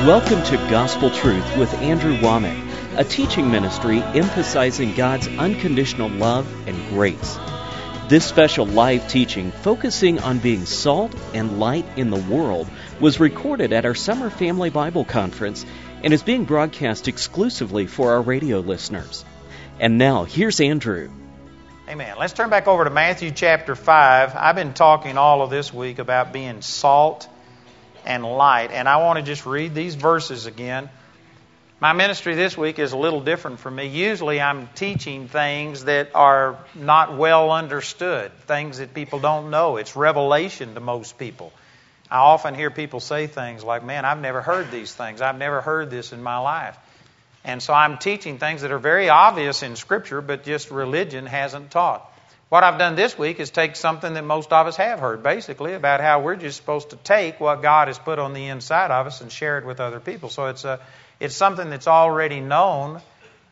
Welcome to Gospel Truth with Andrew Womack, a teaching ministry emphasizing God's unconditional love and grace. This special live teaching, focusing on being salt and light in the world, was recorded at our Summer Family Bible Conference and is being broadcast exclusively for our radio listeners. And now, here's Andrew. Amen. Let's turn back over to Matthew chapter 5. I've been talking all of this week about being salt and light, and I want to just read these verses again. My ministry this week is a little different for me. Usually I'm teaching things that are not well understood, things that people don't know. It's revelation to most people. I often hear people say things like, man, I've never heard these things. I've never heard this in my life. And so I'm teaching things that are very obvious in Scripture, but just religion hasn't taught. What I've done this week is take something that most of us have heard, basically, about how we're just supposed to take what God has put on the inside of us and share it with other people. So it's something that's already known,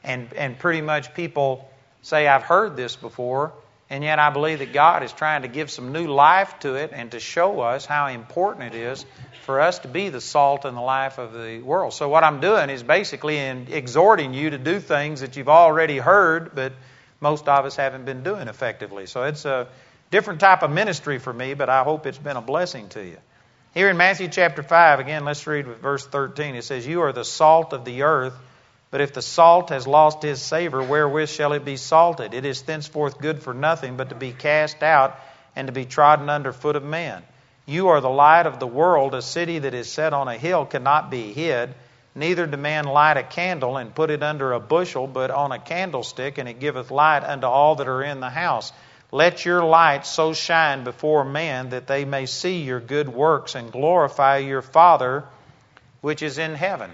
and pretty much people say, I've heard this before, and yet I believe that God is trying to give some new life to it and to show us how important it is for us to be the salt and the life of the world. So what I'm doing is basically exhorting you to do things that you've already heard, but most of us haven't been doing effectively. So it's a different type of ministry for me, but I hope it's been a blessing to you. Here in Matthew chapter 5, again, let's read with verse 13. It says, You are the salt of the earth, but if the salt has lost his savor, wherewith shall it be salted? It is thenceforth good for nothing but to be cast out and to be trodden under foot of men. You are the light of the world. A city that is set on a hill cannot be hid. Neither do man light a candle and put it under a bushel, but on a candlestick, and it giveth light unto all that are in the house. Let your light so shine before men that they may see your good works and glorify your Father which is in heaven.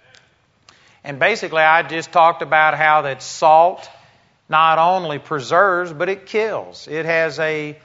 And basically I just talked about how that salt not only preserves, but it kills. It has a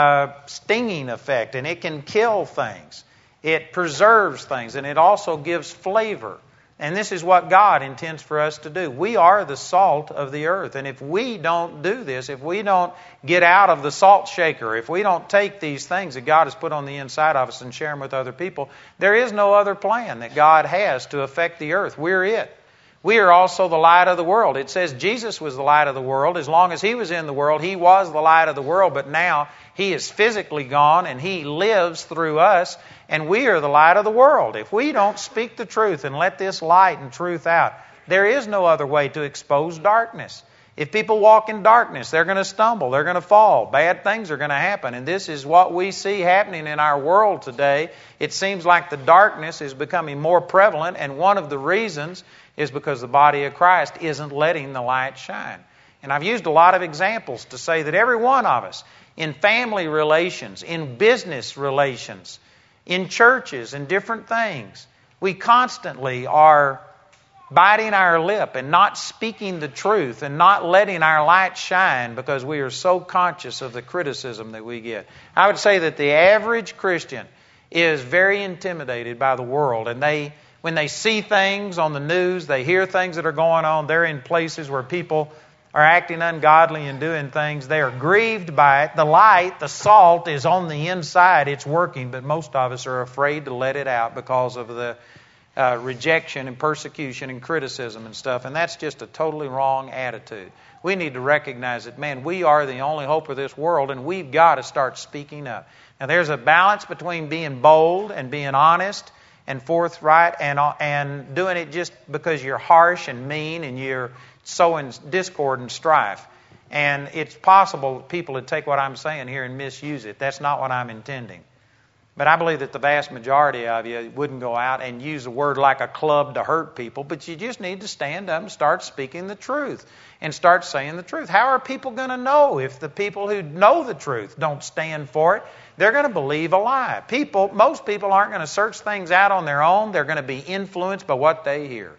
stinging effect, and it can kill things. It preserves things, and it also gives flavor. And this is what God intends for us to do. We are the salt of the earth. And if we don't do this, if we don't get out of the salt shaker, if we don't take these things that God has put on the inside of us and share them with other people, there is no other plan that God has to affect the earth. We're it. We are also the light of the world. It says Jesus was the light of the world. As long as He was in the world, He was the light of the world. But now He is physically gone, and He lives through us, and we are the light of the world. If we don't speak the truth and let this light and truth out, there is no other way to expose darkness. If people walk in darkness, they're going to stumble, they're going to fall, bad things are going to happen. And this is what we see happening in our world today. It seems like the darkness is becoming more prevalent, and one of the reasons is because the body of Christ isn't letting the light shine. And I've used a lot of examples to say that every one of us, in family relations, in business relations, in churches and different things, we constantly are biting our lip and not speaking the truth and not letting our light shine because we are so conscious of the criticism that we get. I would say that the average Christian is very intimidated by the world, and when they see things on the news, they hear things that are going on, they're in places where people are acting ungodly and doing things, they are grieved by it. The light, the salt, is on the inside, it's working, but most of us are afraid to let it out because of the rejection and persecution and criticism and stuff, and that's just a totally wrong attitude. We need to recognize that, man, we are the only hope of this world, and we've got to start speaking up. Now, there's a balance between being bold and being honest and forthright and doing it just because you're harsh and mean and you're sowing discord and strife. And it's possible people would take what I'm saying here and misuse it. That's not what I'm intending. But I believe that the vast majority of you wouldn't go out and use a word like a club to hurt people, but you just need to stand up and start speaking the truth and start saying the truth. How are people going to know if the people who know the truth don't stand for it? They're going to believe a lie. Most people aren't going to search things out on their own. They're going to be influenced by what they hear.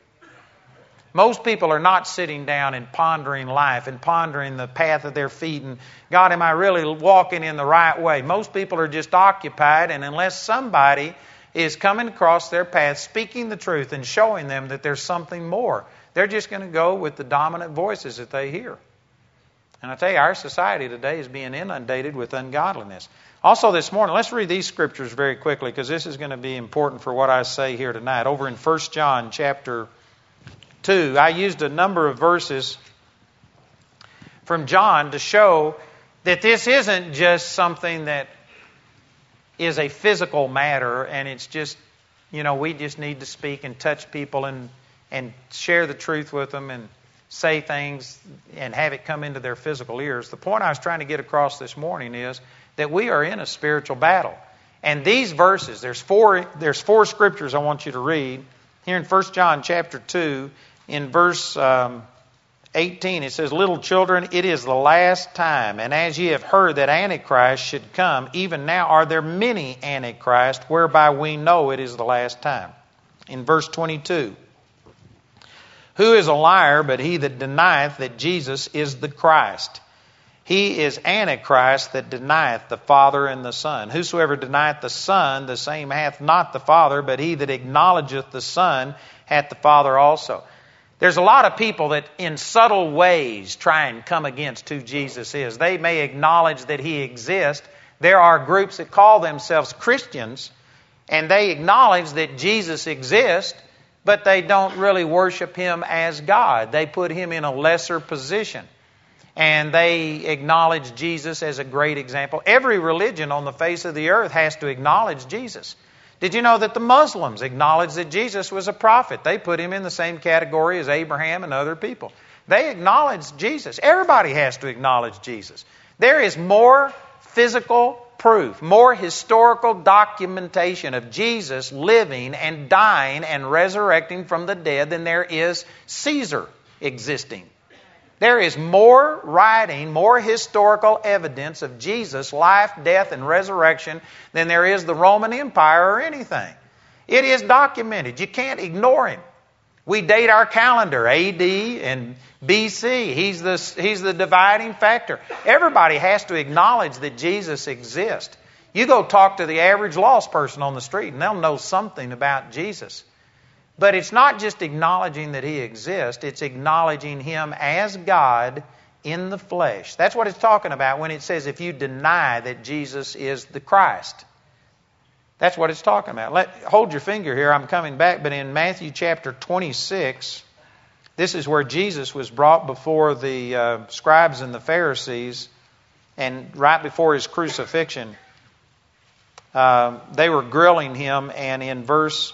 Most people are not sitting down and pondering life and pondering the path of their feet and, God, am I really walking in the right way? Most people are just occupied, and unless somebody is coming across their path, speaking the truth and showing them that there's something more, they're just going to go with the dominant voices that they hear. And I tell you, our society today is being inundated with ungodliness. Also this morning, let's read these scriptures very quickly because this is going to be important for what I say here tonight. Over in 1 John chapter 2, I used a number of verses from John to show that this isn't just something that is a physical matter and it's just, we just need to speak and touch people and share the truth with them and say things and have it come into their physical ears. The point I was trying to get across this morning is that we are in a spiritual battle. And these verses, there's four scriptures I want you to read. Here in 1 John chapter 2, in verse 18, it says, "Little children, it is the last time, and as ye have heard that Antichrist should come, even now are there many Antichrists, whereby we know it is the last time." In verse 22, "Who is a liar but he that denieth that Jesus is the Christ? He is Antichrist that denieth the Father and the Son. Whosoever denieth the Son, the same hath not the Father, but he that acknowledgeth the Son hath the Father also." There's a lot of people that in subtle ways try and come against who Jesus is. They may acknowledge that He exists. There are groups that call themselves Christians, and they acknowledge that Jesus exists, but they don't really worship Him as God. They put Him in a lesser position. And they acknowledge Jesus as a great example. Every religion on the face of the earth has to acknowledge Jesus. Did you know that the Muslims acknowledge that Jesus was a prophet? They put Him in the same category as Abraham and other people. They acknowledge Jesus. Everybody has to acknowledge Jesus. There is more physical proof, more historical documentation of Jesus living and dying and resurrecting from the dead than there is Caesar existing. There is more writing, more historical evidence of Jesus' life, death, and resurrection than there is the Roman Empire or anything. It is documented. You can't ignore Him. We date our calendar, AD and BC. He's the dividing factor. Everybody has to acknowledge that Jesus exists. You go talk to the average lost person on the street and they'll know something about Jesus. But it's not just acknowledging that He exists, it's acknowledging Him as God in the flesh. That's what it's talking about when it says if you deny that Jesus is the Christ. That's what it's talking about. Hold your finger here, I'm coming back. But in Matthew chapter 26, this is where Jesus was brought before the scribes and the Pharisees, and right before His crucifixion, they were grilling Him, and in verse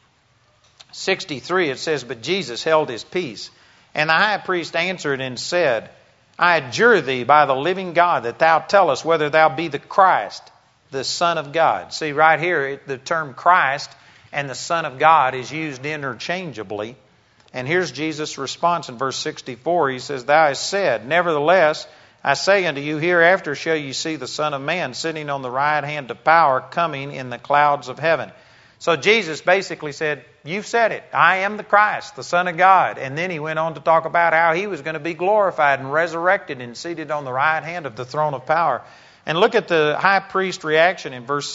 63 it says, "But Jesus held His peace. And the high priest answered and said, I adjure thee by the living God that thou tell us whether thou be the Christ, the Son of God." See, right here, the term Christ and the Son of God is used interchangeably. And here's Jesus' response in verse 64. He says, "Thou hast said, nevertheless, I say unto you, hereafter shall you see the Son of Man sitting on the right hand of power, coming in the clouds of heaven." So Jesus basically said, you've said it. I am the Christ, the Son of God. And then He went on to talk about how He was going to be glorified and resurrected and seated on the right hand of the throne of power. And look at the high priest reaction in verse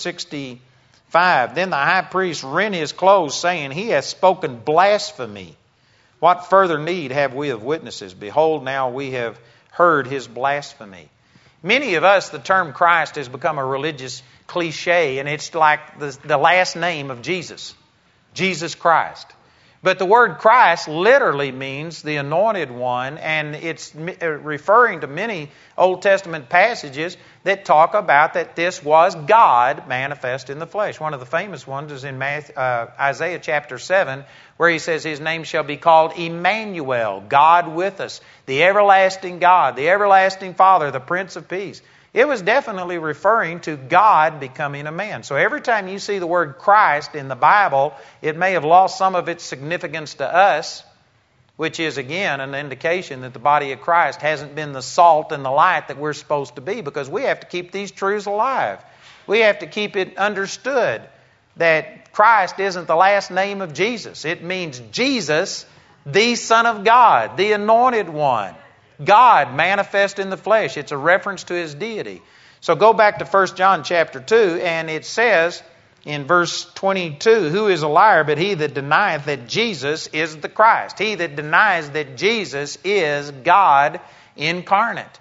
65. "Then the high priest rent his clothes, saying, He hath spoken blasphemy. What further need have we of witnesses? Behold, now we have heard his blasphemy." Many of us, the term Christ has become a religious cliche, and it's like the last name of Jesus, Jesus Christ. But the word Christ literally means the anointed one, and it's referring to many Old Testament passages that talk about that this was God manifest in the flesh. One of the famous ones is in Isaiah chapter 7, where He says His name shall be called Emmanuel, God with us, the everlasting God, the everlasting Father, the Prince of Peace. It was definitely referring to God becoming a man. So every time you see the word Christ in the Bible, it may have lost some of its significance to us, which is, again, an indication that the body of Christ hasn't been the salt and the light that we're supposed to be, because we have to keep these truths alive. We have to keep it understood that Christ isn't the last name of Jesus. It means Jesus, the Son of God, the Anointed One. God manifest in the flesh. It's a reference to His deity. So go back to 1 John chapter 2, and it says in verse 22, "Who is a liar but he that denieth that Jesus is the Christ?" He that denies that Jesus is God incarnate.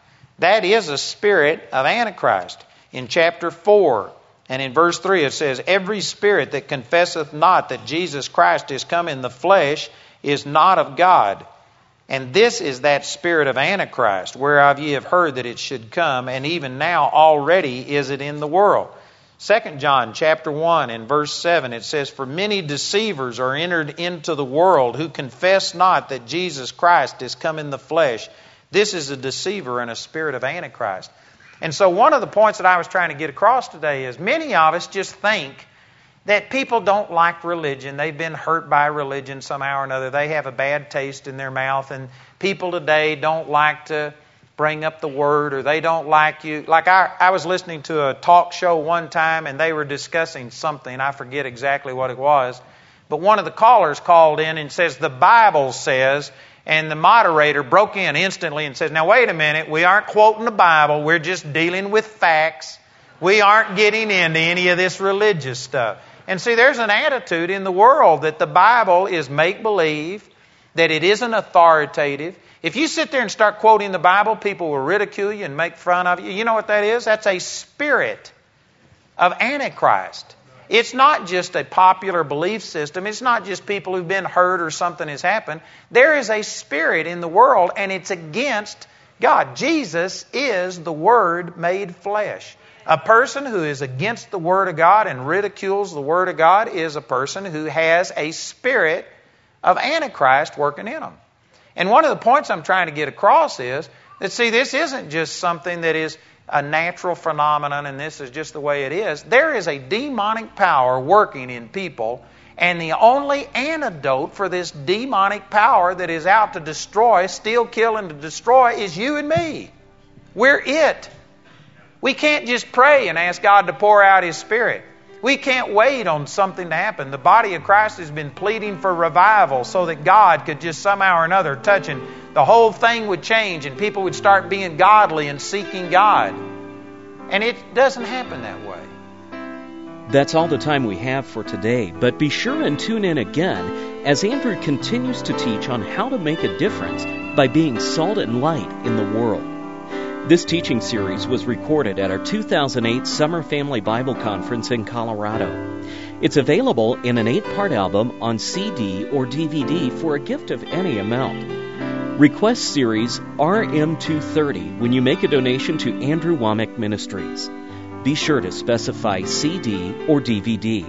That is a spirit of Antichrist. In chapter 4 and in verse 3 it says, every spirit that confesseth not that Jesus Christ is come in the flesh is not of God. And this is that spirit of Antichrist, whereof ye have heard that it should come, and even now already is it in the world. 2 John chapter 1 and verse 7, it says, for many deceivers are entered into the world who confess not that Jesus Christ is come in the flesh. This is a deceiver and a spirit of Antichrist. And so one of the points that I was trying to get across today is many of us just think that people don't like religion. They've been hurt by religion somehow or another. They have a bad taste in their mouth. And people today don't like to bring up the Word, or they don't like you. Like I was listening to a talk show one time, and they were discussing something. I forget exactly what it was. But one of the callers called in and says, the Bible says, and the moderator broke in instantly and says, now wait a minute, we aren't quoting the Bible. We're just dealing with facts. We aren't getting into any of this religious stuff. And see, there's an attitude in the world that the Bible is make-believe, that it isn't authoritative. If you sit there and start quoting the Bible, people will ridicule you and make fun of you. You know what that is? That's a spirit of Antichrist. It's not just a popular belief system. It's not just people who've been hurt or something has happened. There is a spirit in the world, and it's against God. Jesus is the Word made flesh. A person who is against the Word of God and ridicules the Word of God is a person who has a spirit of Antichrist working in them. And one of the points I'm trying to get across is that, see, this isn't just something that is a natural phenomenon and this is just the way it is. There is a demonic power working in people, and the only antidote for this demonic power that is out to destroy, steal, kill, and to destroy is you and me. We're it. We can't just pray and ask God to pour out His Spirit. We can't wait on something to happen. The body of Christ has been pleading for revival so that God could just somehow or another touch and the whole thing would change and people would start being godly and seeking God. And it doesn't happen that way. That's all the time we have for today, but be sure and tune in again as Andrew continues to teach on how to make a difference by being salt and light in the world. This teaching series was recorded at our 2008 Summer Family Bible Conference in Colorado. It's available in an 8-part album on CD or DVD for a gift of any amount. Request series RM230 when you make a donation to Andrew Wommack Ministries. Be sure to specify CD or DVD.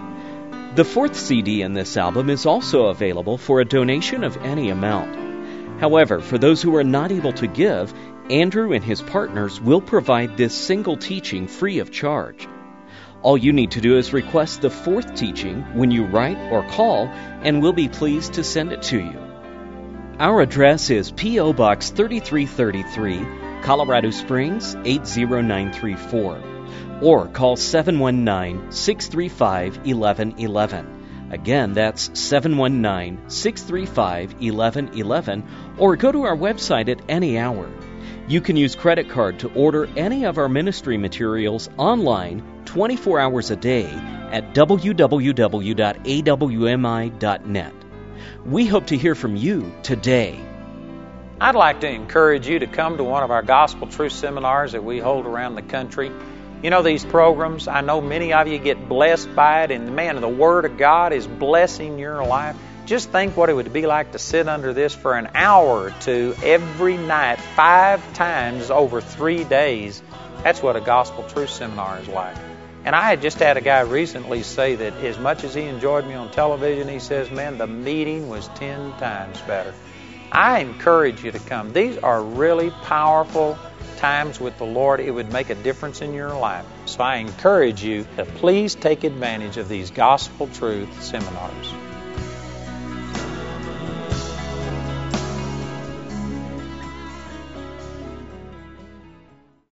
The 4th CD in this album is also available for a donation of any amount. However, for those who are not able to give, Andrew and his partners will provide this single teaching free of charge. All you need to do is request the 4th teaching when you write or call, and we'll be pleased to send it to you. Our address is P.O. Box 3333, Colorado Springs 80934, or call 719-635-1111. Again, that's 719-635-1111, or go to our website at any hour. You can use credit card to order any of our ministry materials online 24 hours a day at www.awmi.net. We hope to hear from you today. I'd like to encourage you to come to one of our Gospel Truth seminars that we hold around the country. You know, these programs, I know many of you get blessed by it, and man, the Word of God is blessing your life. Just think what it would be like to sit under this for an hour or two every night, 5 times over 3 days. That's what a Gospel Truth seminar is like. And I had just had a guy recently say that as much as he enjoyed me on television, he says, man, the meeting was 10 times better. I encourage you to come. These are really powerful times with the Lord. It would make a difference in your life. So I encourage you to please take advantage of these Gospel Truth seminars.